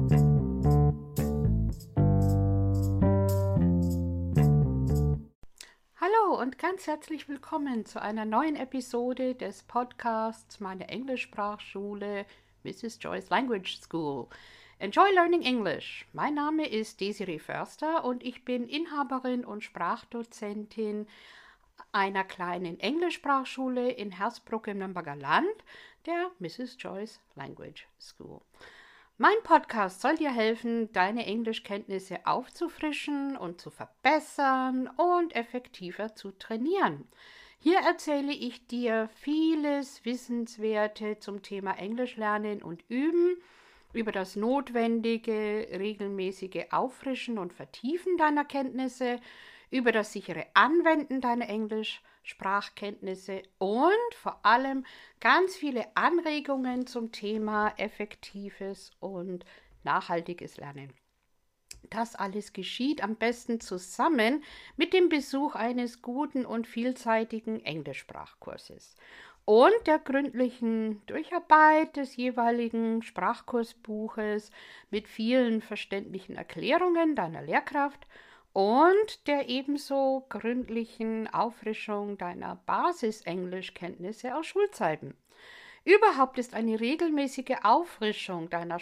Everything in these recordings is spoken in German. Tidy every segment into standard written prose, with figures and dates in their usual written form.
Hallo und ganz herzlich willkommen zu einer neuen Episode des Podcasts meiner Englischsprachschule Mrs. Joyce Language School. Enjoy Learning English. Mein Name ist Desiree Förster und ich bin Inhaberin und Sprachdozentin einer kleinen Englischsprachschule in Hersbruck im Nürnberger Land, der Mrs. Joyce Language School. Mein Podcast soll dir helfen, deine Englischkenntnisse aufzufrischen und zu verbessern und effektiver zu trainieren. Hier erzähle ich dir vieles Wissenswerte zum Thema Englisch lernen und üben, über das notwendige, regelmäßige Auffrischen und Vertiefen deiner Kenntnisse, über das sichere Anwenden deiner Englischsprachkenntnisse und vor allem ganz viele Anregungen zum Thema effektives und nachhaltiges Lernen. Das alles geschieht am besten zusammen mit dem Besuch eines guten und vielseitigen Englischsprachkurses und der gründlichen Durcharbeit des jeweiligen Sprachkursbuches mit vielen verständlichen Erklärungen deiner Lehrkraft und der ebenso gründlichen Auffrischung deiner Basis-Englischkenntnisse aus Schulzeiten. Überhaupt ist eine regelmäßige Auffrischung deiner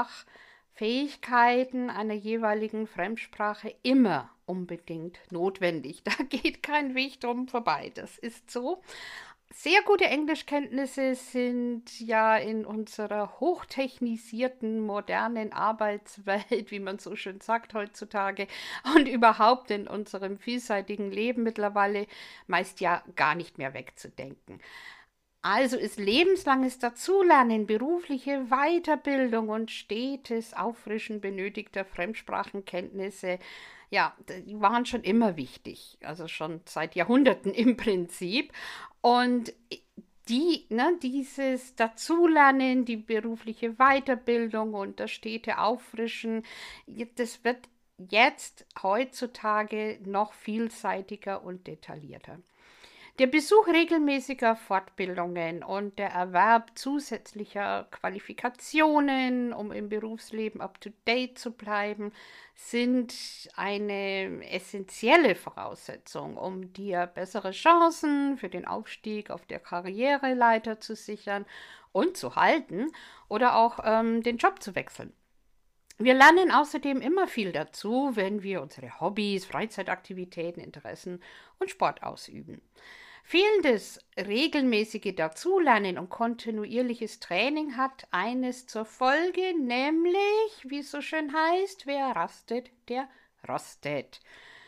Sprachfähigkeiten einer jeweiligen Fremdsprache immer unbedingt notwendig. Da geht kein Weg drum vorbei. Das ist so. Sehr gute Englischkenntnisse sind ja in unserer hochtechnisierten, modernen Arbeitswelt, wie man so schön sagt heutzutage, und überhaupt in unserem vielseitigen Leben mittlerweile meist ja gar nicht mehr wegzudenken. Also ist lebenslanges Dazulernen, berufliche Weiterbildung und stetes Auffrischen benötigter Fremdsprachenkenntnisse, ja, die waren schon immer wichtig, also schon seit Jahrhunderten im Prinzip. Und dieses Dazulernen, die berufliche Weiterbildung und das stete Auffrischen, das wird jetzt heutzutage noch vielseitiger und detaillierter. Der Besuch regelmäßiger Fortbildungen und der Erwerb zusätzlicher Qualifikationen, um im Berufsleben up-to-date zu bleiben, sind eine essentielle Voraussetzung, um dir bessere Chancen für den Aufstieg auf der Karriereleiter zu sichern und zu halten oder auch den Job zu wechseln. Wir lernen außerdem immer viel dazu, wenn wir unsere Hobbys, Freizeitaktivitäten, Interessen und Sport ausüben. Fehlendes regelmäßige Dazulernen und kontinuierliches Training hat eines zur Folge, nämlich, wie es so schön heißt, wer rastet, der rostet.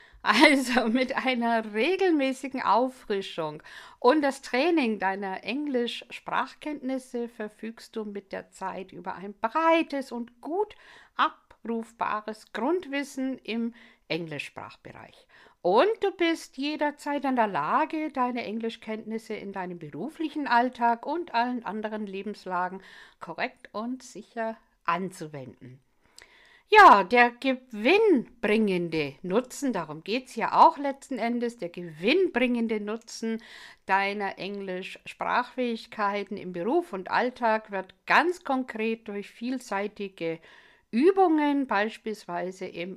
Also mit einer regelmäßigen Auffrischung und das Training deiner Englisch-Sprachkenntnisse verfügst du mit der Zeit über ein breites und gut abrufbares Grundwissen im Englischsprachbereich. Und du bist jederzeit in der Lage, deine Englischkenntnisse in deinem beruflichen Alltag und allen anderen Lebenslagen korrekt und sicher anzuwenden. Ja, der gewinnbringende Nutzen, darum geht es ja auch letzten Endes, der gewinnbringende Nutzen deiner Englisch-Sprachfähigkeiten im Beruf und Alltag wird ganz konkret durch vielseitige Übungen, beispielsweise im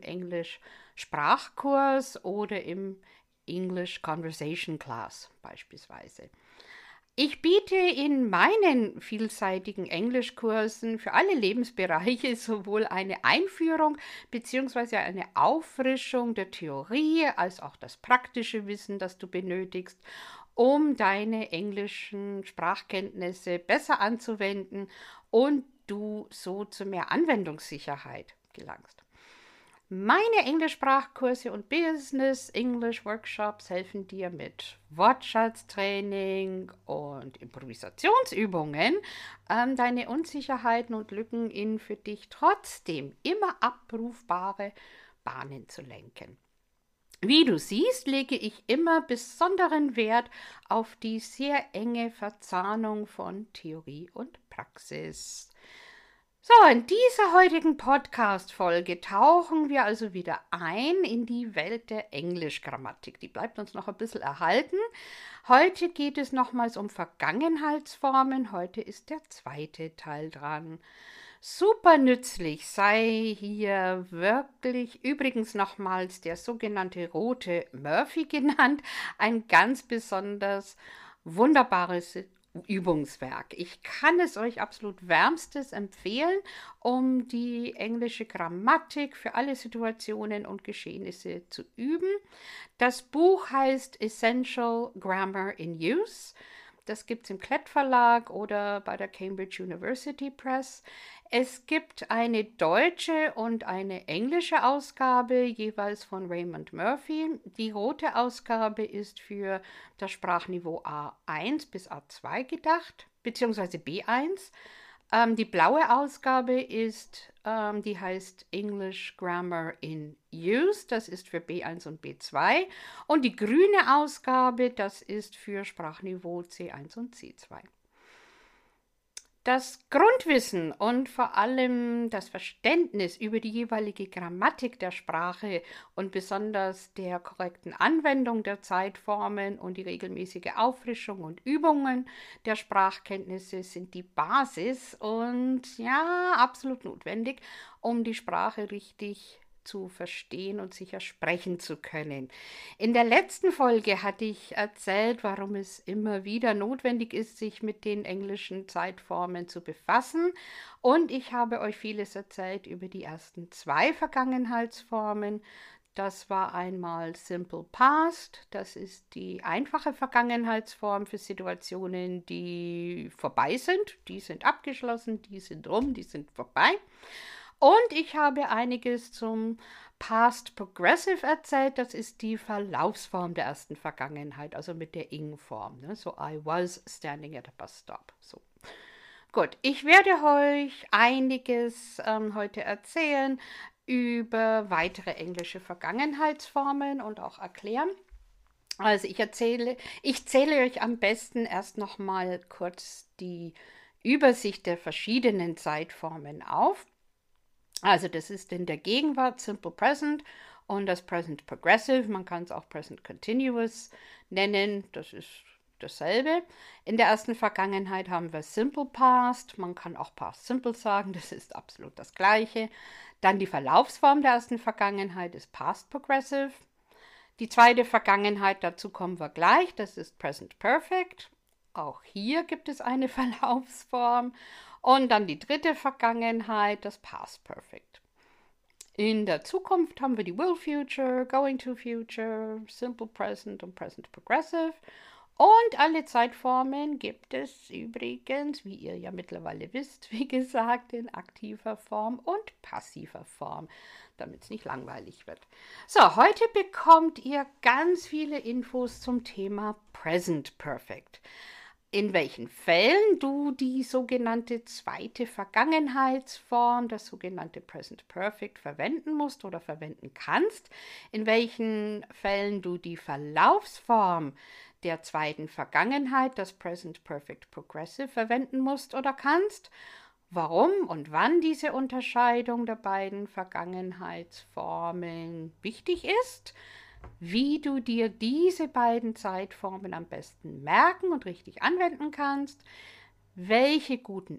Englisch-Sprachkurs oder im English Conversation Class beispielsweise. Ich biete in meinen vielseitigen Englischkursen für alle Lebensbereiche sowohl eine Einführung bzw. eine Auffrischung der Theorie als auch das praktische Wissen, das du benötigst, um deine englischen Sprachkenntnisse besser anzuwenden und du so zu mehr Anwendungssicherheit gelangst. Meine Englischsprachkurse und Business English Workshops helfen dir mit Wortschatztraining und Improvisationsübungen, deine Unsicherheiten und Lücken in für dich trotzdem immer abrufbare Bahnen zu lenken. Wie du siehst, lege ich immer besonderen Wert auf die sehr enge Verzahnung von Theorie und Praxis. So, in dieser heutigen Podcast-Folge tauchen wir also wieder ein in die Welt der Englischgrammatik. Die bleibt uns noch ein bisschen erhalten. Heute geht es nochmals um Vergangenheitsformen. Heute ist der zweite Teil dran. Super nützlich sei hier wirklich, übrigens nochmals der sogenannte rote Murphy genannt, ein ganz besonders wunderbares Übungswerk. Ich kann es euch absolut wärmstens empfehlen, um die englische Grammatik für alle Situationen und Geschehnisse zu üben. Das Buch heißt Essential Grammar in Use. Das gibt es im Klett Verlag oder bei der Cambridge University Press. Es gibt eine deutsche und eine englische Ausgabe, jeweils von Raymond Murphy. Die rote Ausgabe ist für das Sprachniveau A1 bis A2 gedacht, beziehungsweise B1. Die blaue Ausgabe ist, die heißt English Grammar in Use, das ist für B1 und B2. Und die grüne Ausgabe, das ist für Sprachniveau C1 und C2. Das Grundwissen und vor allem das Verständnis über die jeweilige Grammatik der Sprache und besonders der korrekten Anwendung der Zeitformen und die regelmäßige Auffrischung und Übungen der Sprachkenntnisse sind die Basis und ja, absolut notwendig, um die Sprache richtig zu verstehen und sicher sprechen zu können. In der letzten Folge hatte ich erzählt, warum es immer wieder notwendig ist, sich mit den englischen Zeitformen zu befassen. Und ich habe euch vieles erzählt über die ersten zwei Vergangenheitsformen. Das war einmal Simple Past, das ist die einfache Vergangenheitsform für Situationen, die vorbei sind. Die sind abgeschlossen, die sind rum, die sind vorbei. Und ich habe einiges zum Past Progressive erzählt. Das ist die Verlaufsform der ersten Vergangenheit, also mit der Ing-Form. Ne? So, I was standing at a bus stop. So. Gut, ich werde euch einiges heute erzählen über weitere englische Vergangenheitsformen und auch erklären. Also ich zähle euch am besten erst noch mal kurz die Übersicht der verschiedenen Zeitformen auf. Also das ist in der Gegenwart Simple Present und das Present Progressive. Man kann es auch Present Continuous nennen. Das ist dasselbe. In der ersten Vergangenheit haben wir Simple Past. Man kann auch Past Simple sagen. Das ist absolut das Gleiche. Dann die Verlaufsform der ersten Vergangenheit ist Past Progressive. Die zweite Vergangenheit, dazu kommen wir gleich. Das ist Present Perfect. Auch hier gibt es eine Verlaufsform. Und dann die dritte Vergangenheit, das Past Perfect. In der Zukunft haben wir die Will Future, Going to Future, Simple Present und Present Progressive. Und alle Zeitformen gibt es übrigens, wie ihr ja mittlerweile wisst, wie gesagt, in aktiver Form und passiver Form, damit es nicht langweilig wird. So, heute bekommt ihr ganz viele Infos zum Thema Present Perfect. In welchen Fällen du die sogenannte zweite Vergangenheitsform, das sogenannte Present Perfect, verwenden musst oder verwenden kannst, in welchen Fällen du die Verlaufsform der zweiten Vergangenheit, das Present Perfect Progressive, verwenden musst oder kannst, warum und wann diese Unterscheidung der beiden Vergangenheitsformen wichtig ist, wie du dir diese beiden Zeitformen am besten merken und richtig anwenden kannst, welche guten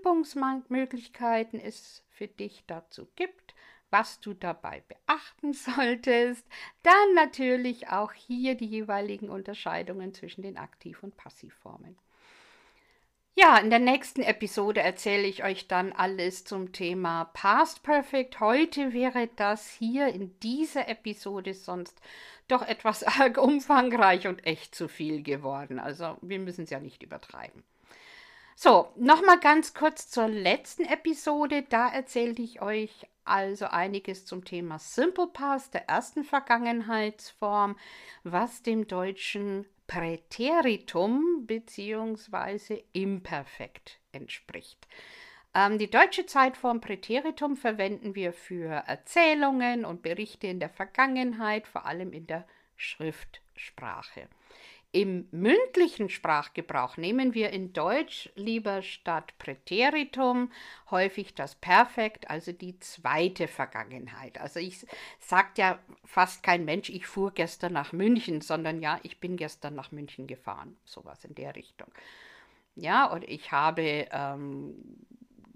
Übungsmöglichkeiten es für dich dazu gibt, was du dabei beachten solltest, dann natürlich auch hier die jeweiligen Unterscheidungen zwischen den Aktiv- und Passivformen. Ja, in der nächsten Episode erzähle ich euch dann alles zum Thema Past Perfect. Heute wäre das hier in dieser Episode sonst doch etwas arg umfangreich und echt zu viel geworden. Also wir müssen es ja nicht übertreiben. So, nochmal ganz kurz zur letzten Episode. Da erzählte ich euch also einiges zum Thema Simple Past, der ersten Vergangenheitsform, was dem deutschen Präteritum bzw. Imperfekt entspricht. Die deutsche Zeitform Präteritum verwenden wir für Erzählungen und Berichte in der Vergangenheit, vor allem in der Schriftsprache. Im mündlichen Sprachgebrauch nehmen wir in Deutsch lieber statt Präteritum häufig das Perfekt, also die zweite Vergangenheit. Also sagt ja fast kein Mensch, ich fuhr gestern nach München, sondern ja, ich bin gestern nach München gefahren. Sowas in der Richtung. Ja, und ich habe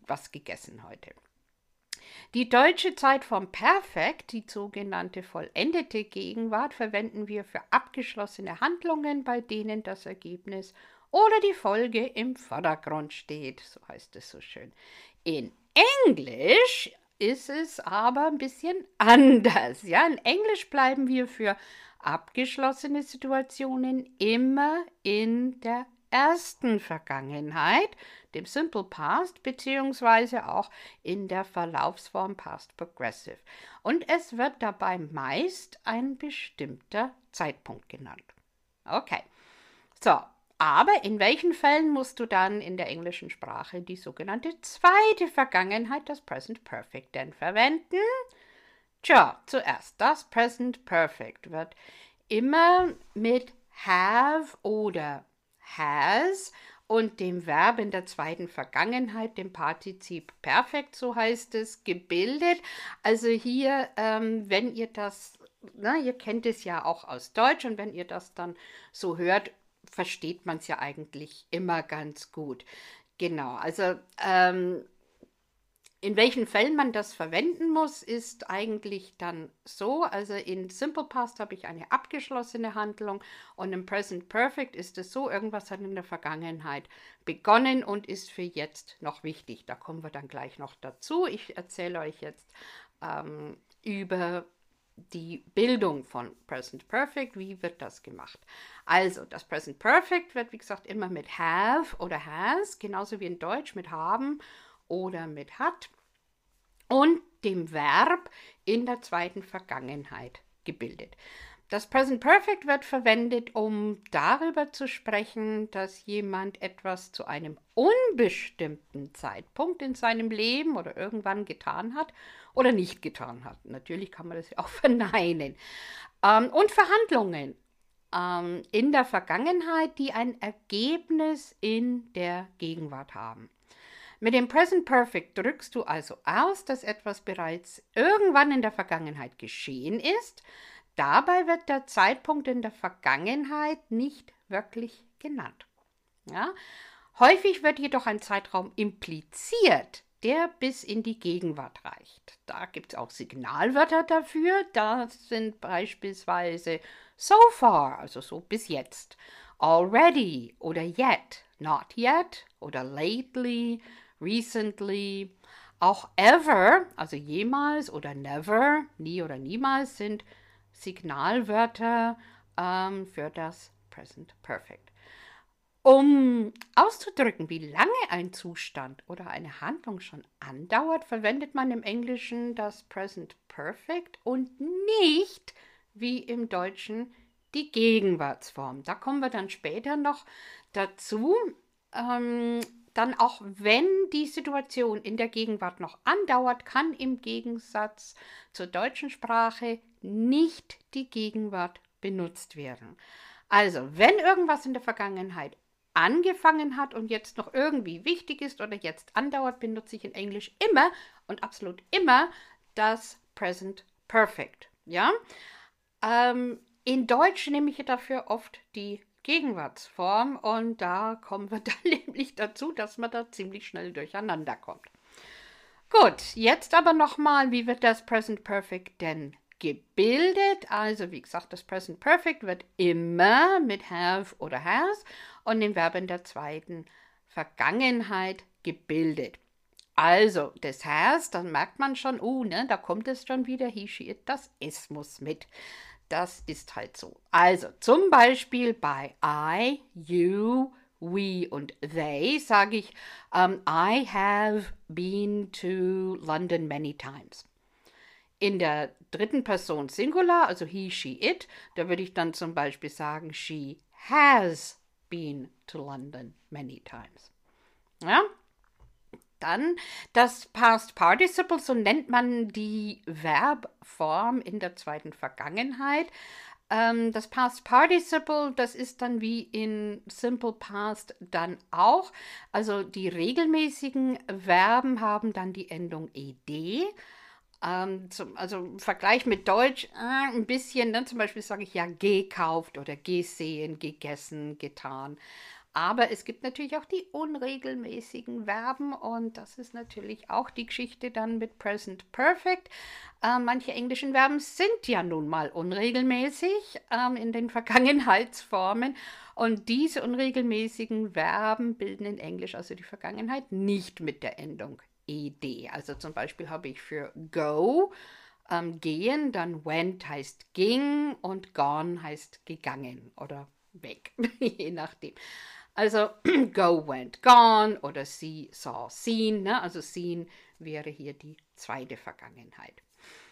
was gegessen heute. Die deutsche Zeitform Perfekt, die sogenannte vollendete Gegenwart, verwenden wir für abgeschlossene Handlungen, bei denen das Ergebnis oder die Folge im Vordergrund steht. So heißt es so schön. In Englisch ist es aber ein bisschen anders. Ja, in Englisch bleiben wir für abgeschlossene Situationen immer in der ersten Vergangenheit, dem Simple Past, beziehungsweise auch in der Verlaufsform Past Progressive. Und es wird dabei meist ein bestimmter Zeitpunkt genannt. Okay, so, aber in welchen Fällen musst du dann in der englischen Sprache die sogenannte zweite Vergangenheit, das Present Perfect, denn verwenden? Tja, zuerst das Present Perfect wird immer mit have oder has und dem Verb in der zweiten Vergangenheit, dem Partizip Perfekt, so heißt es, gebildet. Also hier, wenn ihr das, ihr kennt es ja auch aus Deutsch und wenn ihr das dann so hört, versteht man es ja eigentlich immer ganz gut. Genau, also in welchen Fällen man das verwenden muss, ist eigentlich dann so. Also in Simple Past habe ich eine abgeschlossene Handlung und im Present Perfect ist es so, irgendwas hat in der Vergangenheit begonnen und ist für jetzt noch wichtig. Da kommen wir dann gleich noch dazu. Ich erzähle euch jetzt über die Bildung von Present Perfect. Wie wird das gemacht? Also das Present Perfect wird, wie gesagt, immer mit have oder has, genauso wie in Deutsch mit haben oder mit hat und dem Verb in der zweiten Vergangenheit gebildet. Das Present Perfect wird verwendet, um darüber zu sprechen, dass jemand etwas zu einem unbestimmten Zeitpunkt in seinem Leben oder irgendwann getan hat oder nicht getan hat. Natürlich kann man das ja auch verneinen. Und Verhandlungen in der Vergangenheit, die ein Ergebnis in der Gegenwart haben. Mit dem Present Perfect drückst du also aus, dass etwas bereits irgendwann in der Vergangenheit geschehen ist. Dabei wird der Zeitpunkt in der Vergangenheit nicht wirklich genannt. Ja? Häufig wird jedoch ein Zeitraum impliziert, der bis in die Gegenwart reicht. Da gibt es auch Signalwörter dafür. Das sind beispielsweise so far, also so bis jetzt, already oder yet, not yet oder lately, recently. Auch ever, also jemals oder never, nie oder niemals, sind Signalwörter für das Present Perfect. Um auszudrücken, wie lange ein Zustand oder eine Handlung schon andauert, verwendet man im Englischen das Present Perfect und nicht wie im Deutschen die Gegenwartsform. Da kommen wir dann später noch dazu. Dann auch wenn die Situation in der Gegenwart noch andauert, kann im Gegensatz zur deutschen Sprache nicht die Gegenwart benutzt werden. Also, wenn irgendwas in der Vergangenheit angefangen hat und jetzt noch irgendwie wichtig ist oder jetzt andauert, benutze ich in Englisch immer und absolut immer das Present Perfect. Ja? In Deutsch nehme ich dafür oft die Gegenwartsform und da kommen wir dann nämlich dazu, dass man da ziemlich schnell durcheinander kommt. Gut, jetzt aber nochmal, wie wird das Present Perfect denn gebildet? Also wie gesagt, das Present Perfect wird immer mit have oder has und dem Verb in der zweiten Vergangenheit gebildet. Also das has, dann merkt man schon, da kommt es schon wieder, he, she, it, das es muss mit. Das ist halt so. Also zum Beispiel bei I, you, we und they sage ich, I have been to London many times. In der dritten Person Singular, also he, she, it, da würde ich dann zum Beispiel sagen, she has been to London many times. Ja? Dann das Past Participle, so nennt man die Verbform in der zweiten Vergangenheit. Das Past Participle, das ist dann wie in Simple Past dann auch. Also die regelmäßigen Verben haben dann die Endung ed. Also im Vergleich mit Deutsch ein bisschen, dann zum Beispiel sage ich ja gekauft oder gesehen, gegessen, getan. Aber es gibt natürlich auch die unregelmäßigen Verben und das ist natürlich auch die Geschichte dann mit Present Perfect. Manche englischen Verben sind ja nun mal unregelmäßig in den Vergangenheitsformen und diese unregelmäßigen Verben bilden in Englisch also die Vergangenheit nicht mit der Endung ed. Also zum Beispiel habe ich für go gehen, dann went heißt ging und gone heißt gegangen oder weg, je nachdem. Also go, went, gone oder see, saw, seen. Ne? Also seen wäre hier die zweite Vergangenheit.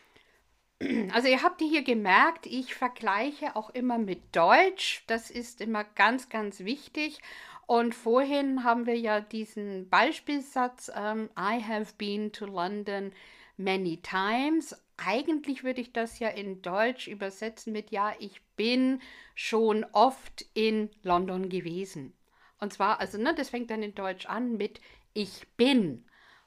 Also ihr habt hier gemerkt, ich vergleiche auch immer mit Deutsch. Das ist immer ganz, ganz wichtig. Und vorhin haben wir ja diesen Beispielsatz, I have been to London many times. Eigentlich würde ich das ja in Deutsch übersetzen mit, ja, ich bin schon oft in London gewesen. Und zwar, also, ne, das fängt dann in Deutsch an mit ich bin.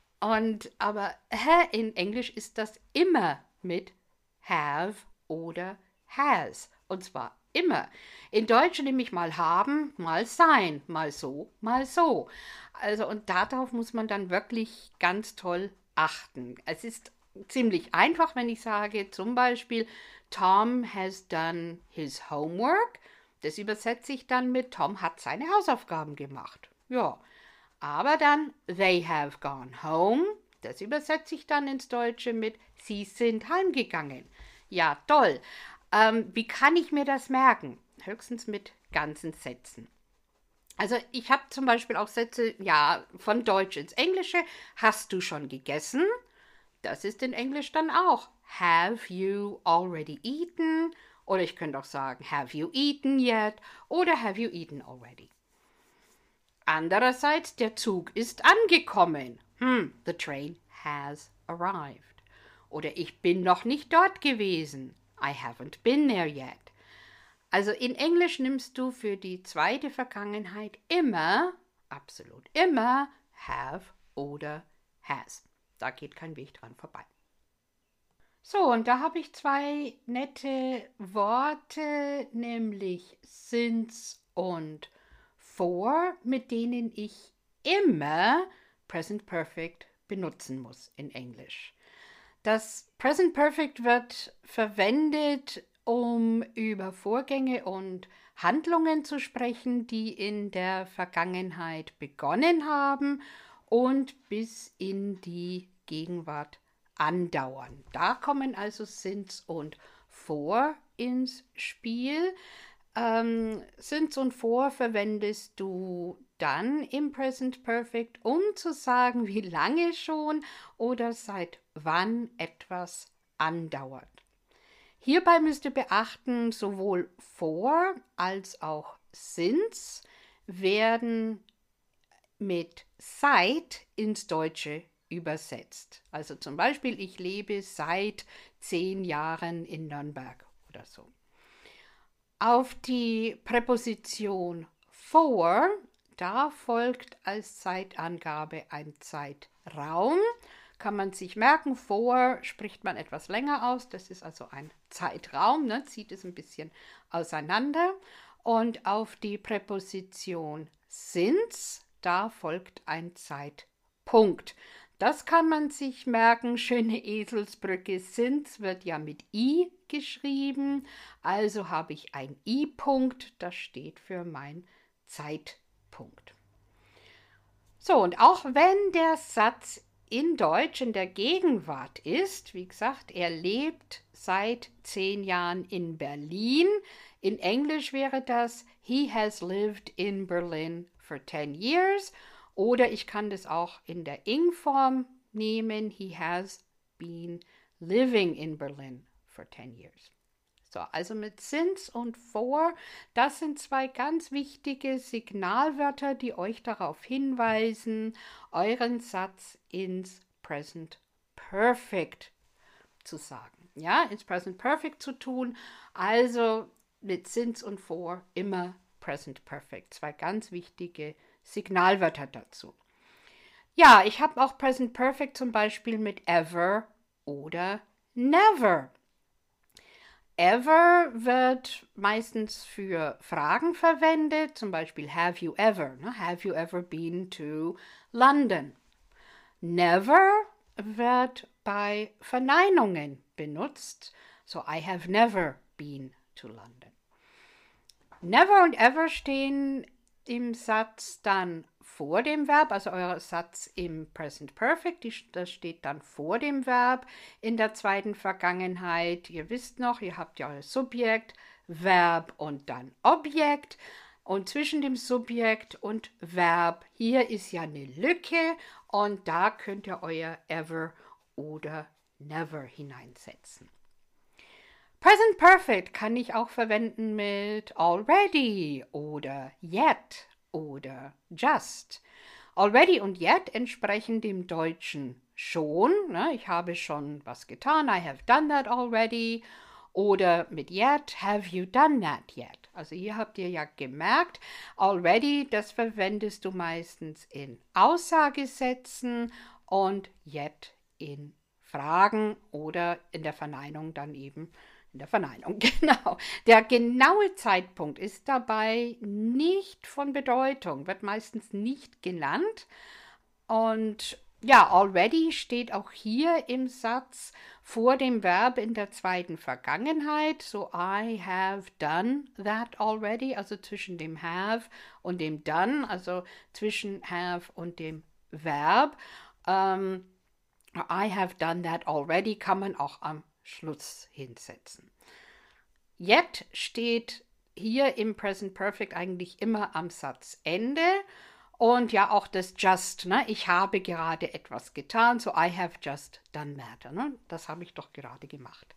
Aber in Englisch ist das immer mit have oder has. Und zwar immer. In Deutsch nämlich mal haben, mal sein, mal so, mal so. Also und darauf muss man dann wirklich ganz toll achten. Es ist ziemlich einfach, wenn ich sage zum Beispiel Tom has done his homework. Das übersetze ich dann mit Tom hat seine Hausaufgaben gemacht. Ja, aber dann they have gone home. Das übersetze ich dann ins Deutsche mit sie sind heimgegangen. Ja, toll. Wie kann ich mir das merken? Höchstens mit ganzen Sätzen. Also ich habe zum Beispiel auch Sätze, ja, von Deutsch ins Englische. Hast du schon gegessen? Das ist in Englisch dann auch. Have you already eaten? Oder ich könnte auch sagen, have you eaten yet? Oder have you eaten already? Andererseits, der Zug ist angekommen. The train has arrived. Oder ich bin noch nicht dort gewesen. I haven't been there yet. Also in Englisch nimmst du für die zweite Vergangenheit immer, absolut immer, have oder has. Da geht kein Weg dran vorbei. So, und da habe ich zwei nette Worte, nämlich since und for, mit denen ich immer Present Perfect benutzen muss in Englisch. Das Present Perfect wird verwendet, um über Vorgänge und Handlungen zu sprechen, die in der Vergangenheit begonnen haben und bis in die Gegenwart andauern. Da kommen also since und for ins Spiel. Since und for verwendest du dann im Present Perfect, um zu sagen, wie lange schon oder seit wann etwas andauert. Hierbei müsst ihr beachten, sowohl for als auch since werden mit seit ins Deutsche übersetzt. Also zum Beispiel, ich lebe seit 10 Jahren in Nürnberg oder so. Auf die Präposition for, da folgt als Zeitangabe ein Zeitraum. Kann man sich merken, for spricht man etwas länger aus. Das ist also ein Zeitraum, ne? Zieht es ein bisschen auseinander. Und auf die Präposition since, da folgt ein Zeitpunkt. Das kann man sich merken, schöne Eselsbrücke, since wird ja mit i geschrieben, also habe ich ein i-Punkt, das steht für mein Zeitpunkt. So, und auch wenn der Satz in Deutsch in der Gegenwart ist, wie gesagt, er lebt seit 10 Jahren in Berlin, in Englisch wäre das, he has lived in Berlin for 10 years, oder ich kann das auch in der Ing-Form nehmen. He has been living in Berlin for 10 years. So, also mit since und for, das sind zwei ganz wichtige Signalwörter, die euch darauf hinweisen, euren Satz ins Present Perfect zu sagen. Ja, ins Present Perfect zu tun. Also mit since und for immer Present Perfect. Zwei ganz wichtige Signalwörter dazu. Ja, ich habe auch Present Perfect zum Beispiel mit ever oder never. Ever wird meistens für Fragen verwendet, zum Beispiel have you ever? Ne? Have you ever been to London? Never wird bei Verneinungen benutzt, so I have never been to London. Never und ever stehen im Satz dann vor dem Verb, also euer Satz im Present Perfect, das steht dann vor dem Verb in der zweiten Vergangenheit. Ihr wisst noch, ihr habt ja euer Subjekt, Verb und dann Objekt. Und zwischen dem Subjekt und Verb, hier ist ja eine Lücke und da könnt ihr euer ever oder never hineinsetzen. Present Perfect kann ich auch verwenden mit already oder yet oder just. Already und yet entsprechen dem Deutschen schon. Ne? Ich habe schon was getan. I have done that already. Oder mit yet, have you done that yet? Also hier habt ihr ja gemerkt, already, das verwendest du meistens in Aussagesätzen und yet in Fragen oder in der Verneinung dann eben in der Verneinung, genau. Der genaue Zeitpunkt ist dabei nicht von Bedeutung, wird meistens nicht genannt. Und ja, already steht auch hier im Satz vor dem Verb in der zweiten Vergangenheit. So, I have done that already, also zwischen dem have und dem done, also zwischen have und dem Verb. I have done that already kann man auch am Schluss hinsetzen. Yet steht hier im Present Perfect eigentlich immer am Satzende und ja auch das just, ne? Ich habe gerade etwas getan, so I have just done that, ne? Das habe ich doch gerade gemacht.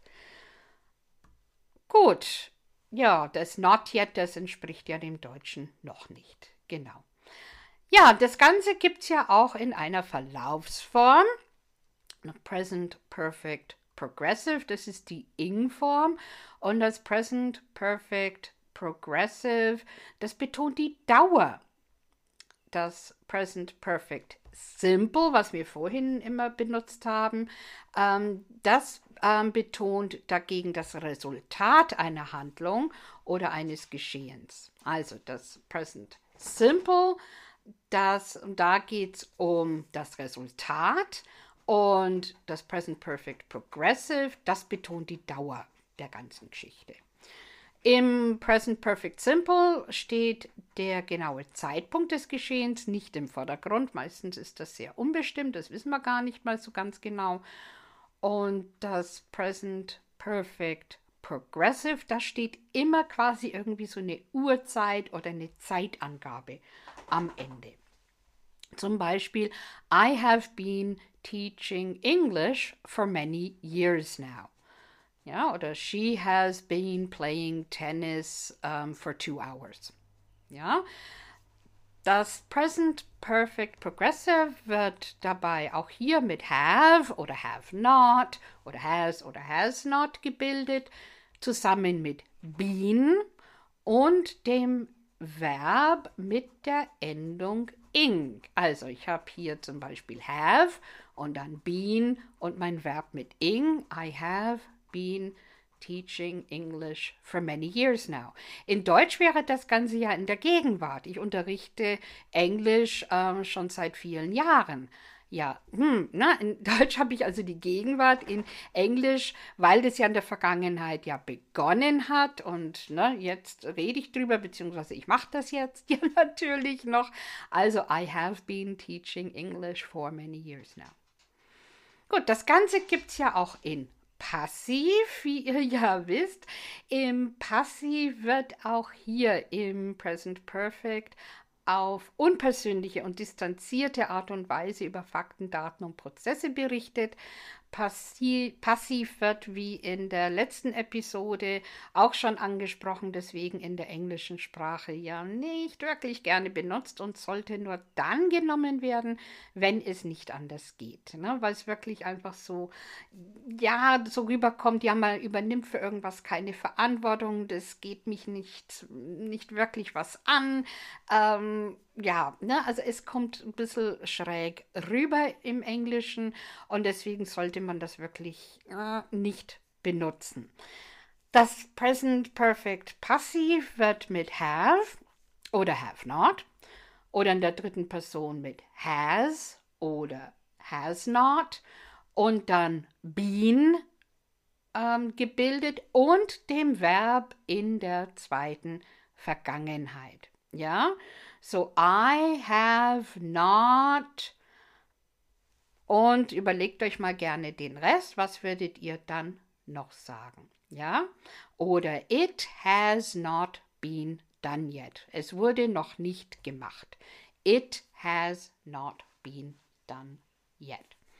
Gut, ja, das not yet, das entspricht ja dem Deutschen noch nicht, genau. Ja, das Ganze gibt es ja auch in einer Verlaufsform, Present Perfect Progressive, das ist die ing-Form und das Present Perfect Progressive, das betont die Dauer. Das Present Perfect Simple, was wir vorhin immer benutzt haben, das betont dagegen das Resultat einer Handlung oder eines Geschehens. Also das Present Simple, da geht es um das Resultat. Und das Present Perfect Progressive, das betont die Dauer der ganzen Geschichte. Im Present Perfect Simple steht der genaue Zeitpunkt des Geschehens nicht im Vordergrund. Meistens ist das sehr unbestimmt, das wissen wir gar nicht mal so ganz genau. Und das Present Perfect Progressive, da steht immer quasi irgendwie so eine Uhrzeit oder eine Zeitangabe am Ende. Zum Beispiel, I have been teaching English for many years now. Ja, oder she has been playing tennis for 2 hours. Ja, das Present Perfect Progressive wird dabei auch hier mit have oder have not oder has not gebildet, zusammen mit been und dem Verb mit der Endung ing. Also ich habe hier zum Beispiel have und dann been und mein Verb mit ing. I have been teaching English for many years now. In Deutsch wäre das Ganze ja in der Gegenwart. Ich unterrichte Englisch schon seit vielen Jahren. Ja, in Deutsch habe ich also die Gegenwart, in Englisch, weil das ja in der Vergangenheit ja begonnen hat und jetzt rede ich drüber, beziehungsweise ich mache das jetzt ja natürlich noch. Also, I have been teaching English for many years now. Gut, das Ganze gibt es ja auch in Passiv, wie ihr ja wisst. Im Passiv wird auch hier im Present Perfect auf unpersönliche und distanzierte Art und Weise über Fakten, Daten und Prozesse berichtet. Passiv wird wie in der letzten Episode auch schon angesprochen, deswegen in der englischen Sprache ja nicht wirklich gerne benutzt und sollte nur dann genommen werden, wenn es nicht anders geht. Ne? Weil es wirklich einfach so, ja, so rüberkommt, ja, man übernimmt für irgendwas keine Verantwortung, das geht mich nicht wirklich was an. Also es kommt ein bisschen schräg rüber im Englischen und deswegen sollte man das wirklich nicht benutzen. Das Present Perfect Passiv wird mit have oder have not oder in der dritten Person mit has oder has not und dann been gebildet und dem Verb in der zweiten Vergangenheit. Ja, so I have not und überlegt euch mal gerne den Rest. Was würdet ihr dann noch sagen? Ja, oder it has not been done yet. Es wurde noch nicht gemacht. It has not been done yet.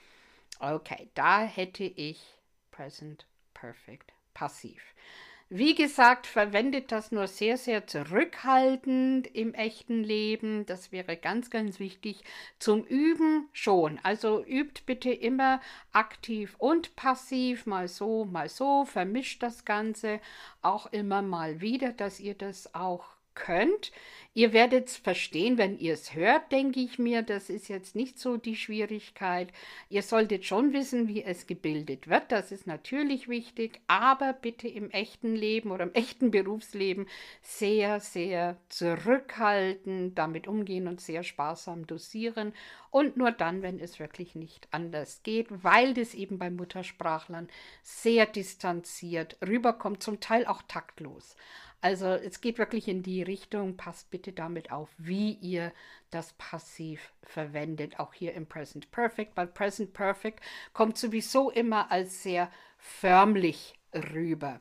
Okay, da hätte ich Present Perfect Passiv. Wie gesagt, verwendet das nur sehr, sehr zurückhaltend im echten Leben. Das wäre ganz, ganz wichtig. Zum Üben schon. Also übt bitte immer aktiv und passiv, mal so, vermischt das Ganze auch immer mal wieder, dass ihr das auch könnt. Ihr werdet es verstehen, wenn ihr es hört, denke ich mir. Das ist jetzt nicht so die Schwierigkeit. Ihr solltet schon wissen, wie es gebildet wird. Das ist natürlich wichtig, aber bitte im echten Leben oder im echten Berufsleben sehr, sehr zurückhaltend damit umgehen und sehr sparsam dosieren. Und nur dann, wenn es wirklich nicht anders geht, weil das eben bei Muttersprachlern sehr distanziert rüberkommt, zum Teil auch taktlos. Also es geht wirklich in die Richtung, passt bitte damit auf, wie ihr das Passiv verwendet, auch hier im Present Perfect, weil Present Perfect kommt sowieso immer als sehr förmlich rüber.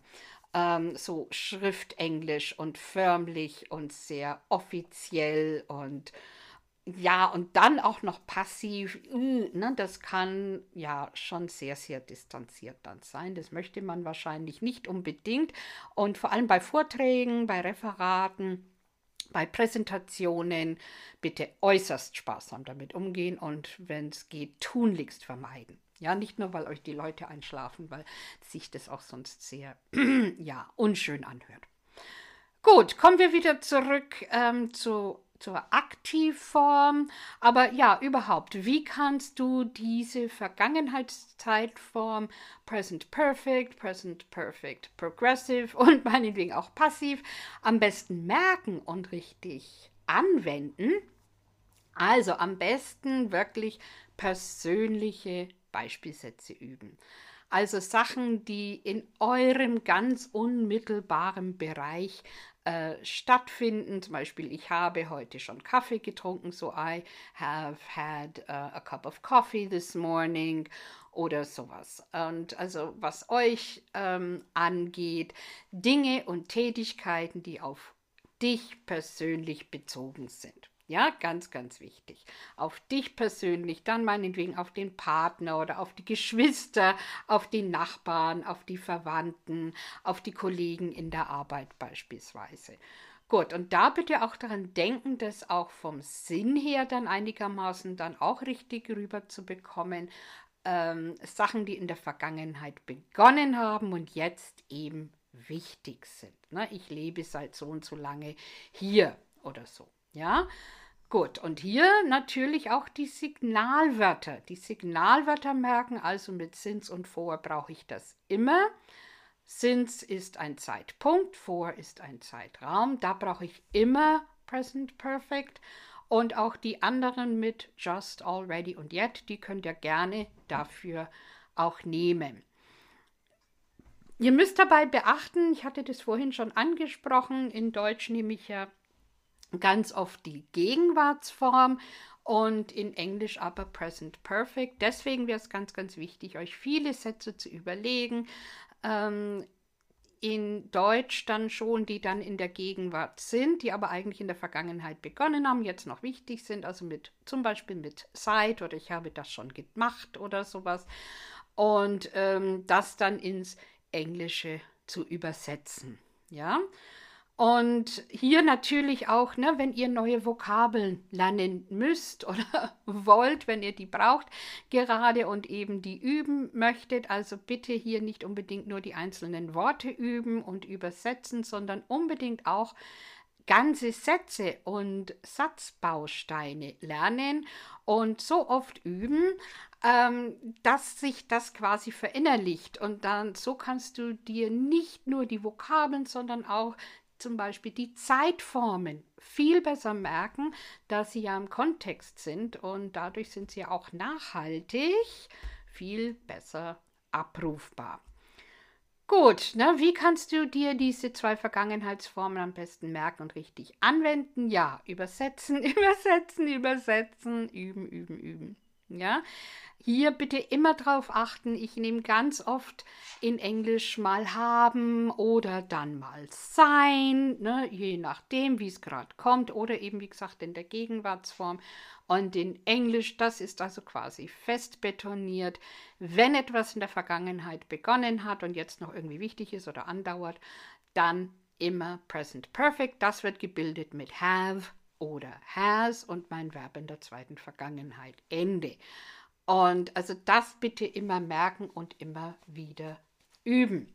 So Schriftenglisch und förmlich und sehr offiziell und ja, und dann auch noch passiv, ne, das kann ja schon sehr, sehr distanziert dann sein. Das möchte man wahrscheinlich nicht unbedingt. Und vor allem bei Vorträgen, bei Referaten, bei Präsentationen bitte äußerst sparsam damit umgehen und wenn es geht, tunlichst vermeiden. Ja, nicht nur, weil euch die Leute einschlafen, weil sich das auch sonst sehr ja, unschön anhört. Gut, kommen wir wieder zurück zur Aktivform. Aber ja, überhaupt, wie kannst du diese Vergangenheitszeitform Present Perfect Progressive und meinetwegen auch passiv am besten merken und richtig anwenden? Also am besten wirklich persönliche Beispielsätze üben. Also Sachen, die in eurem ganz unmittelbaren Bereich stattfinden. Zum Beispiel, ich habe heute schon Kaffee getrunken, so I have had a cup of coffee this morning oder sowas. Und also was euch angeht, Dinge und Tätigkeiten, die auf dich persönlich bezogen sind. Ja, ganz, ganz wichtig. Auf dich persönlich, dann meinetwegen auf den Partner oder auf die Geschwister, auf die Nachbarn, auf die Verwandten, auf die Kollegen in der Arbeit beispielsweise. Gut, und da bitte auch daran denken, das auch vom Sinn her dann einigermaßen dann auch richtig rüber zu bekommen. Sachen, die in der Vergangenheit begonnen haben und jetzt eben wichtig sind. Ne? Ich lebe seit so und so lange hier oder so. Ja, gut. Und hier natürlich auch die Signalwörter. Die Signalwörter merken, also mit since und for brauche ich das immer. Since ist ein Zeitpunkt, for ist ein Zeitraum. Da brauche ich immer Present Perfect. Und auch die anderen mit just, already und yet, die könnt ihr gerne dafür auch nehmen. Ihr müsst dabei beachten, ich hatte das vorhin schon angesprochen, in Deutsch nehme ich ja ganz oft die Gegenwartsform und in Englisch aber Present Perfect. Deswegen wäre es ganz, ganz wichtig, euch viele Sätze zu überlegen. In Deutsch dann schon, die dann in der Gegenwart sind, die aber eigentlich in der Vergangenheit begonnen haben, jetzt noch wichtig sind, also mit zum Beispiel mit seit oder ich habe das schon gemacht oder sowas. Und das dann ins Englische zu übersetzen. Ja. Und hier natürlich auch, ne, wenn ihr neue Vokabeln lernen müsst oder wollt, wenn ihr die braucht gerade und eben die üben möchtet, also bitte hier nicht unbedingt nur die einzelnen Worte üben und übersetzen, sondern unbedingt auch ganze Sätze und Satzbausteine lernen und so oft üben, dass sich das quasi verinnerlicht. Und dann so kannst du dir nicht nur die Vokabeln, sondern auch zum Beispiel die Zeitformen viel besser merken, da sie ja im Kontext sind und dadurch sind sie auch nachhaltig viel besser abrufbar. Gut, ne, wie kannst du dir diese zwei Vergangenheitsformen am besten merken und richtig anwenden? Ja, übersetzen, übersetzen, übersetzen, üben, üben, üben. Ja, hier bitte immer drauf achten. Ich nehme ganz oft in Englisch mal haben oder dann mal sein, ne, je nachdem, wie es gerade kommt oder eben, wie gesagt, in der Gegenwartsform. Und in Englisch, das ist also quasi fest betoniert. Wenn etwas in der Vergangenheit begonnen hat und jetzt noch irgendwie wichtig ist oder andauert, dann immer Present Perfect. Das wird gebildet mit have oder has und mein Verb in der zweiten Vergangenheit. Ende. Und also das bitte immer merken und immer wieder üben.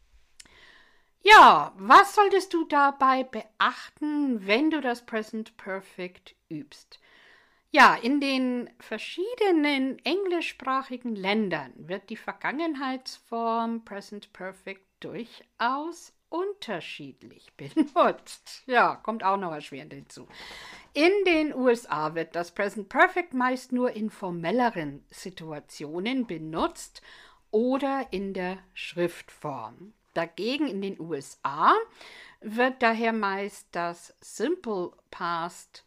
Ja, was solltest du dabei beachten, wenn du das Present Perfect übst? Ja, in den verschiedenen englischsprachigen Ländern wird die Vergangenheitsform Present Perfect durchaus unterschiedlich benutzt. Ja, kommt auch noch erschwerend hinzu. In den USA wird das Present Perfect meist nur in formelleren Situationen benutzt oder in der Schriftform. Dagegen in den USA wird daher meist das Simple Past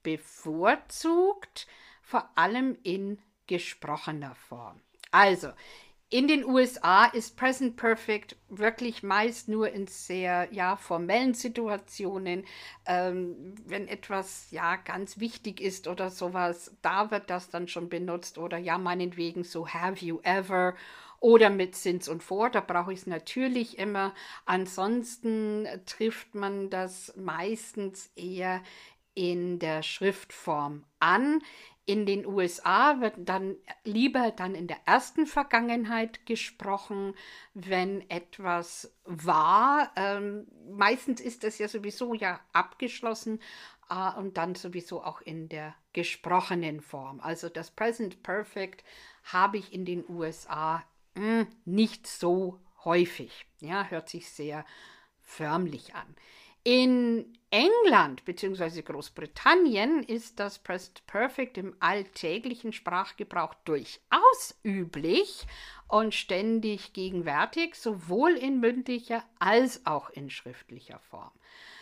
bevorzugt, vor allem in gesprochener Form. Also, in den USA ist Present Perfect wirklich meist nur in sehr formellen Situationen, wenn etwas ganz wichtig ist oder sowas, da wird das dann schon benutzt oder meinetwegen so have you ever oder mit since und for, da brauche ich es natürlich immer. Ansonsten trifft man das meistens eher in der Schriftform an. In den USA wird dann lieber in der ersten Vergangenheit gesprochen, wenn etwas war. Meistens ist das ja sowieso abgeschlossen und dann sowieso auch in der gesprochenen Form. Also das Present Perfect habe ich in den USA nicht so häufig. Ja, hört sich sehr förmlich an. In England bzw. Großbritannien ist das Present Perfect im alltäglichen Sprachgebrauch durchaus üblich und ständig gegenwärtig, sowohl in mündlicher als auch in schriftlicher Form.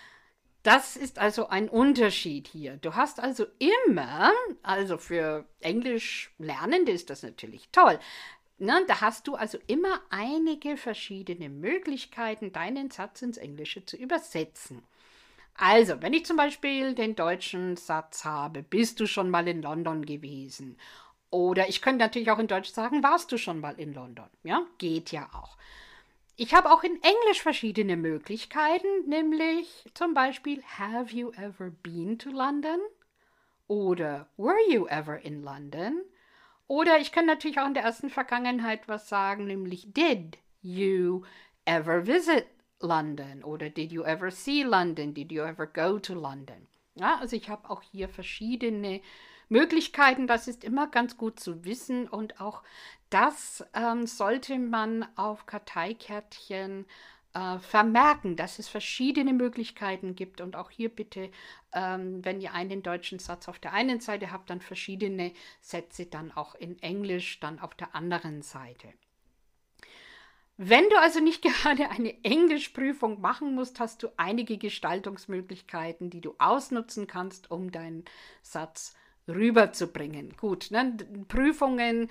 Das ist also ein Unterschied hier. Du hast also immer, also für Englisch-Lernende ist das natürlich toll, ne, da hast du also immer einige verschiedene Möglichkeiten, deinen Satz ins Englische zu übersetzen. Also, wenn ich zum Beispiel den deutschen Satz habe, bist du schon mal in London gewesen? Oder ich könnte natürlich auch in Deutsch sagen, warst du schon mal in London? Ja, geht ja auch. Ich habe auch in Englisch verschiedene Möglichkeiten, nämlich zum Beispiel, have you ever been to London? Oder were you ever in London? Oder ich kann natürlich auch in der ersten Vergangenheit was sagen, nämlich did you ever visit London? Oder did you ever see London? Did you ever go to London? Ja, also ich habe auch hier verschiedene Möglichkeiten. Das ist immer ganz gut zu wissen und auch das sollte man auf Karteikärtchen vermerken, dass es verschiedene Möglichkeiten gibt und auch hier bitte, wenn ihr einen deutschen Satz auf der einen Seite habt, dann verschiedene Sätze dann auch in Englisch dann auf der anderen Seite. Wenn du also nicht gerade eine Englischprüfung machen musst, hast du einige Gestaltungsmöglichkeiten, die du ausnutzen kannst, um deinen Satz rüberzubringen. Gut, ne? Prüfungen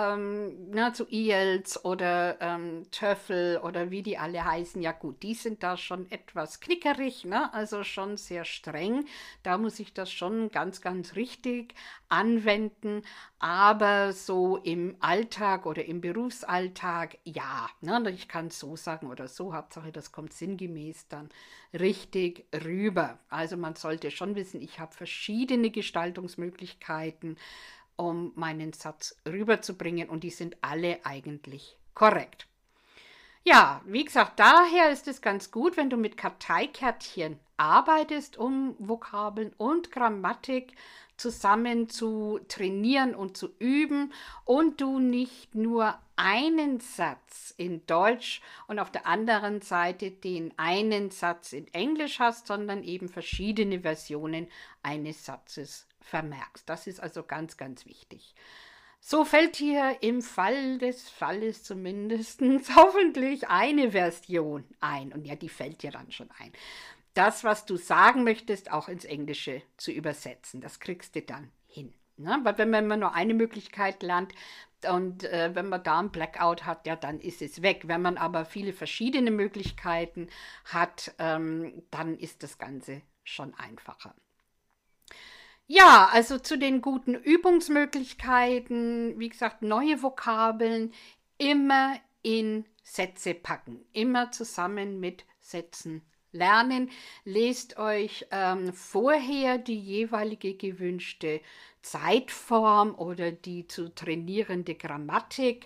zu IELTS oder TOEFL oder wie die alle heißen, ja gut, die sind da schon etwas knickerig, ne? Also schon sehr streng. Da muss ich das schon ganz, ganz richtig anwenden. Aber so im Alltag oder im Berufsalltag, ja, ne? Ich kann es so sagen oder so, Hauptsache das kommt sinngemäß dann richtig rüber. Also man sollte schon wissen, ich habe verschiedene Gestaltungsmöglichkeiten, um meinen Satz rüberzubringen und die sind alle eigentlich korrekt. Ja, wie gesagt, daher ist es ganz gut, wenn du mit Karteikärtchen arbeitest, um Vokabeln und Grammatik zusammen zu trainieren und zu üben und du nicht nur einen Satz in Deutsch und auf der anderen Seite den einen Satz in Englisch hast, sondern eben verschiedene Versionen eines Satzes vermerkst. Das ist also ganz, ganz wichtig. So fällt hier im Fall des Falles zumindest hoffentlich eine Version ein. Und ja, die fällt dir dann schon ein. Das, was du sagen möchtest, auch ins Englische zu übersetzen. Das kriegst du dann hin. Ne? Weil wenn man nur eine Möglichkeit lernt und wenn man da einen Blackout hat, ja, dann ist es weg. Wenn man aber viele verschiedene Möglichkeiten hat, dann ist das Ganze schon einfacher. Ja, also zu den guten Übungsmöglichkeiten, wie gesagt, neue Vokabeln immer in Sätze packen, immer zusammen mit Sätzen lernen. Lest euch vorher die jeweilige gewünschte Zeitform oder die zu trainierende Grammatik.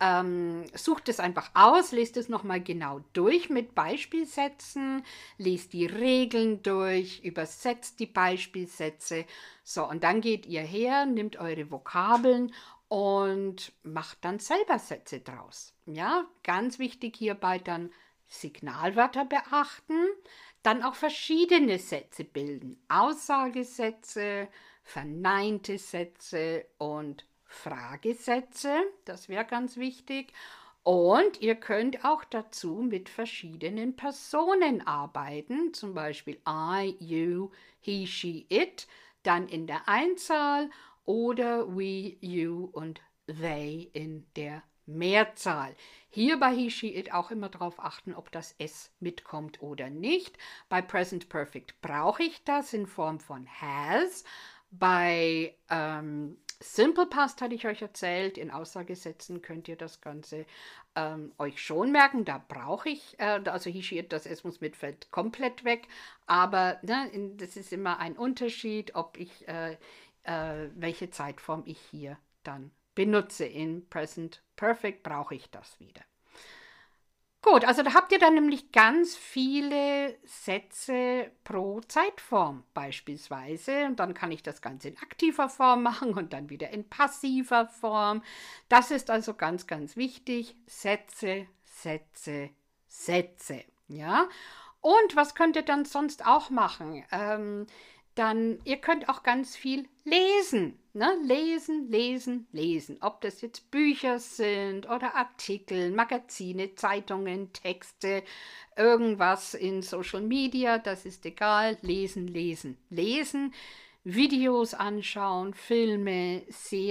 Sucht es einfach aus, lest es nochmal genau durch mit Beispielsätzen, lest die Regeln durch, übersetzt die Beispielsätze. So, und dann geht ihr her, nehmt eure Vokabeln und macht dann selber Sätze draus. Ja, ganz wichtig hierbei dann Signalwörter beachten, dann auch verschiedene Sätze bilden. Aussagesätze, verneinte Sätze und Fragesätze, das wäre ganz wichtig. Und ihr könnt auch dazu mit verschiedenen Personen arbeiten, zum Beispiel I, you, he, she, it, dann in der Einzahl oder we, you und they in der Mehrzahl. Hier bei he, she, it auch immer darauf achten, ob das S mitkommt oder nicht. Bei Present Perfect brauche ich das in Form von has. Bei Simple Past hatte ich euch erzählt, in Aussagesätzen könnt ihr das Ganze euch schon merken. Da brauche ich, also he, she, it, das S muss mit, fällt komplett weg. Aber ne, das ist immer ein Unterschied, ob ich, welche Zeitform ich hier dann benutze. In Present Perfect brauche ich das wieder. Gut, also da habt ihr dann nämlich ganz viele Sätze pro Zeitform beispielsweise. Und dann kann ich das Ganze in aktiver Form machen und dann wieder in passiver Form. Das ist also ganz, ganz wichtig. Sätze, Sätze, Sätze. Ja? Und was könnt ihr dann sonst auch machen? Dann, ihr könnt auch ganz viel lesen. Ne? Lesen, lesen, lesen. Ob das jetzt Bücher sind oder Artikel, Magazine, Zeitungen, Texte, irgendwas in Social Media, das ist egal. Lesen, lesen, lesen. Videos anschauen, Filme,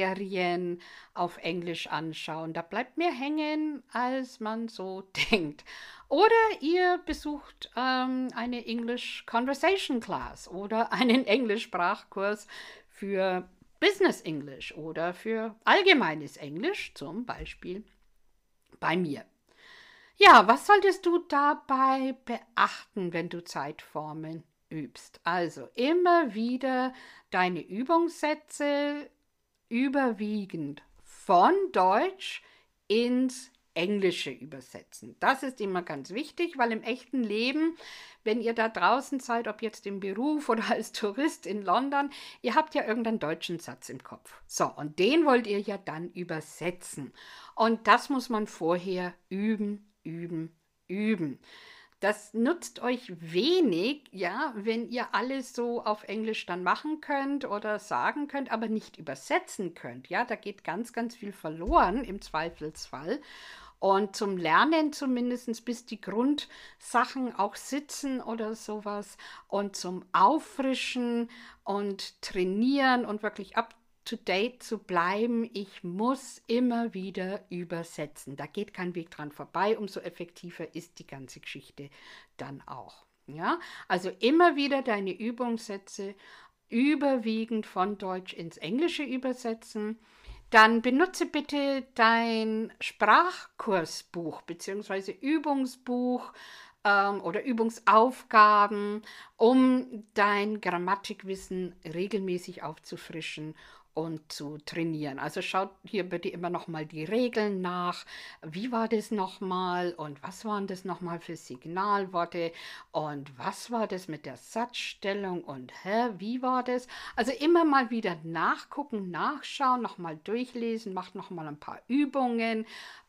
Serien auf Englisch anschauen. Da bleibt mehr hängen, als man so denkt. Oder ihr besucht eine English Conversation Class oder einen Englischsprachkurs für Business English oder für allgemeines Englisch, zum Beispiel bei mir. Ja, was solltest du dabei beachten, wenn du Zeitformen übst? Also immer wieder deine Übungssätze überwiegend von Deutsch ins Englische übersetzen. Das ist immer ganz wichtig, weil im echten Leben, wenn ihr da draußen seid, ob jetzt im Beruf oder als Tourist in London, ihr habt ja irgendeinen deutschen Satz im Kopf. So, und den wollt ihr ja dann übersetzen. Und das muss man vorher üben, üben, üben. Das nutzt euch wenig, ja, wenn ihr alles so auf Englisch dann machen könnt oder sagen könnt, aber nicht übersetzen könnt. Ja, da geht ganz, ganz viel verloren im Zweifelsfall. Und zum Lernen zumindest, bis die Grundsachen auch sitzen oder sowas. Und zum Auffrischen und Trainieren und wirklich up-to-date zu bleiben, ich muss immer wieder übersetzen. Da geht kein Weg dran vorbei. Umso effektiver ist die ganze Geschichte dann auch. Ja? Also immer wieder deine Übungssätze überwiegend von Deutsch ins Englische übersetzen. Dann benutze bitte dein Sprachkursbuch bzw. Übungsbuch oder Übungsaufgaben, um dein Grammatikwissen regelmäßig aufzufrischen und zu trainieren. Also schaut hier bitte immer nochmal die Regeln nach. Wie war das nochmal und was waren das nochmal für Signalworte und was war das mit der Satzstellung und wie war das? Also immer mal wieder nachgucken, nachschauen, nochmal durchlesen, macht nochmal ein paar Übungen,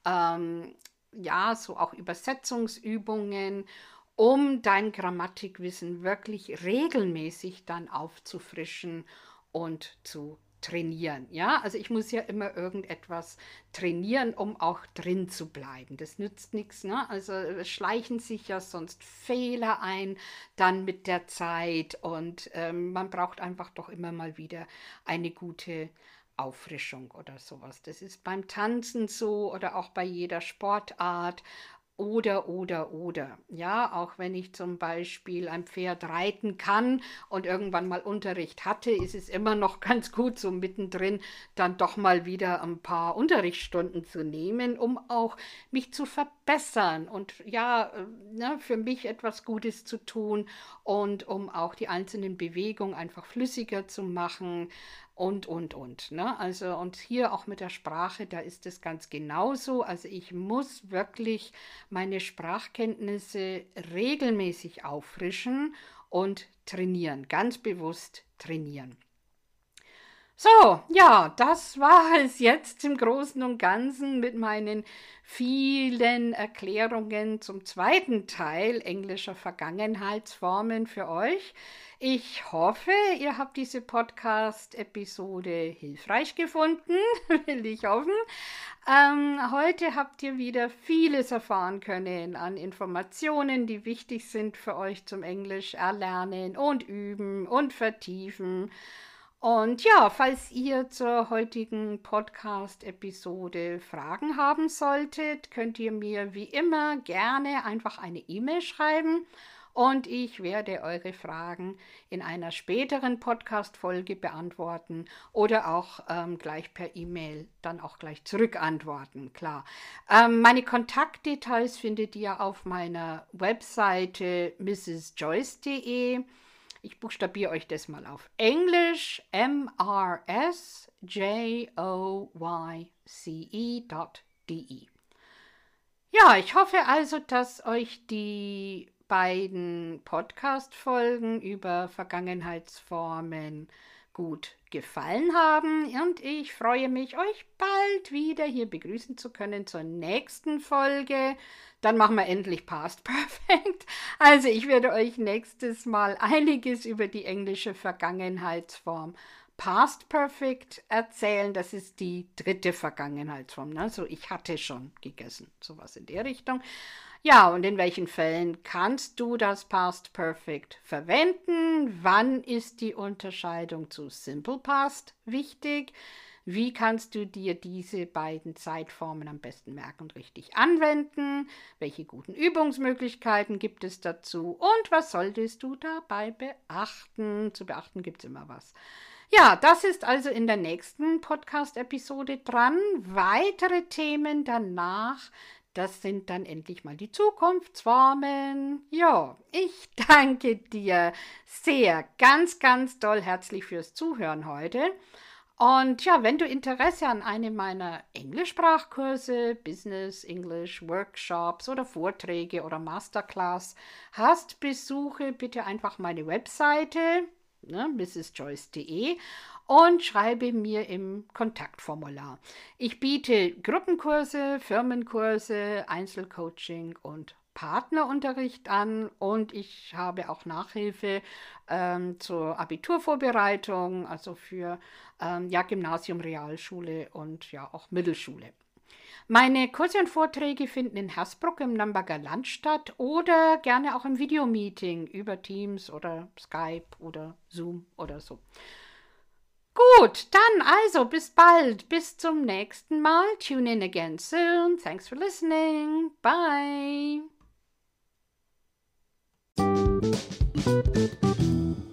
ja, so auch Übersetzungsübungen, um dein Grammatikwissen wirklich regelmäßig dann aufzufrischen und zu trainieren. Ja, also ich muss ja immer irgendetwas trainieren, um auch drin zu bleiben. Das nützt nichts, ne? Also es schleichen sich ja sonst Fehler ein dann mit der Zeit und man braucht einfach doch immer mal wieder eine gute Auffrischung oder sowas. Das ist beim Tanzen so oder auch bei jeder Sportart. Oder. Ja, auch wenn ich zum Beispiel ein Pferd reiten kann und irgendwann mal Unterricht hatte, ist es immer noch ganz gut, so mittendrin dann doch mal wieder ein paar Unterrichtsstunden zu nehmen, um auch mich zu verbessern und ja, ne, für mich etwas Gutes zu tun und um auch die einzelnen Bewegungen einfach flüssiger zu machen und. Ne? Also, und hier auch mit der Sprache, da ist es ganz genauso. Also ich muss wirklich meine Sprachkenntnisse regelmäßig auffrischen und trainieren, ganz bewusst trainieren. So, ja, das war es jetzt im Großen und Ganzen mit meinen vielen Erklärungen zum zweiten Teil englischer Vergangenheitsformen für euch. Ich hoffe, ihr habt diese Podcast-Episode hilfreich gefunden, will ich hoffen. Heute habt ihr wieder vieles erfahren können an Informationen, die wichtig sind für euch zum Englisch erlernen und üben und vertiefen. Und ja, falls ihr zur heutigen Podcast-Episode Fragen haben solltet, könnt ihr mir wie immer gerne einfach eine E-Mail schreiben und ich werde eure Fragen in einer späteren Podcast-Folge beantworten oder auch gleich per E-Mail dann auch gleich zurückantworten, klar. Meine Kontaktdetails findet ihr auf meiner Webseite mrsjoyce.de. Ich buchstabiere euch das mal auf Englisch, mrsjoyce.de. Ja, ich hoffe also, dass euch die beiden Podcast-Folgen über Vergangenheitsformen gut gefallen haben und ich freue mich, euch bald wieder hier begrüßen zu können zur nächsten Folge. Dann machen wir endlich Past Perfect. Also ich werde euch nächstes Mal einiges über die englische Vergangenheitsform Past Perfect erzählen. Das ist die dritte Vergangenheitsform. Ne? So, ich hatte schon gegessen, sowas in der Richtung. Ja, und in welchen Fällen kannst du das Past Perfect verwenden? Wann ist die Unterscheidung zu Simple Past wichtig? Wie kannst du dir diese beiden Zeitformen am besten merken und richtig anwenden? Welche guten Übungsmöglichkeiten gibt es dazu? Und was solltest du dabei beachten? Zu beachten gibt es immer was. Ja, das ist also in der nächsten Podcast-Episode dran. Weitere Themen danach, das sind dann endlich mal die Zukunftsformen. Ja, ich danke dir sehr, ganz doll herzlich fürs Zuhören heute. Und ja, wenn du Interesse an einem meiner Englischsprachkurse, Business English Workshops oder Vorträge oder Masterclass hast, besuche bitte einfach meine Webseite, mrsjoyce.de, und schreibe mir im Kontaktformular. Ich biete Gruppenkurse, Firmenkurse, Einzelcoaching und Partnerunterricht an und ich habe auch Nachhilfe zur Abiturvorbereitung, also für Gymnasium, Realschule und ja auch Mittelschule. Meine Kurse und Vorträge finden in Hersbruck im Nürnberger Land statt oder gerne auch im Videomeeting über Teams oder Skype oder Zoom oder so. Gut, dann also bis bald, bis zum nächsten Mal. Tune in again soon. Thanks for listening. Bye.